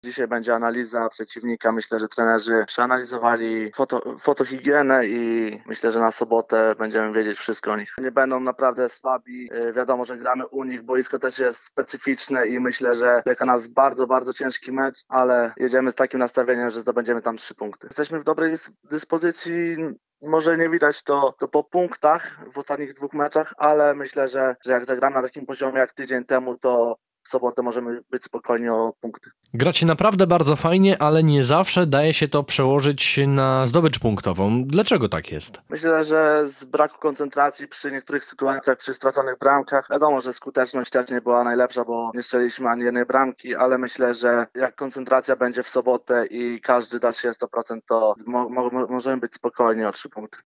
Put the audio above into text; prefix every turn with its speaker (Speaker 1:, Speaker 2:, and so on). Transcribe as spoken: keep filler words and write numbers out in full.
Speaker 1: Dzisiaj będzie analiza przeciwnika. Myślę, że trenerzy przeanalizowali foto, fotohigienę i myślę, że na sobotę będziemy wiedzieć wszystko o nich. Nie będą naprawdę słabi. Yy, Wiadomo, że gramy u nich. Boisko też jest specyficzne i myślę, że czeka nas bardzo, bardzo ciężki mecz, ale jedziemy z takim nastawieniem, że zdobędziemy tam trzy punkty. Jesteśmy w dobrej dys- dyspozycji. Może nie widać to, to po punktach w ostatnich dwóch meczach, ale myślę, że, że jak zagramy na takim poziomie jak tydzień temu, to w sobotę możemy być spokojni o punkty.
Speaker 2: Gracie naprawdę bardzo fajnie, ale nie zawsze daje się to przełożyć na zdobycz punktową. Dlaczego tak jest?
Speaker 1: Myślę, że z braku koncentracji przy niektórych sytuacjach, przy straconych bramkach, wiadomo, że skuteczność też nie była najlepsza, bo nie strzeliliśmy ani jednej bramki, ale myślę, że jak koncentracja będzie w sobotę i każdy da się sto procent, to mo- mo- możemy być spokojni o trzy punkty.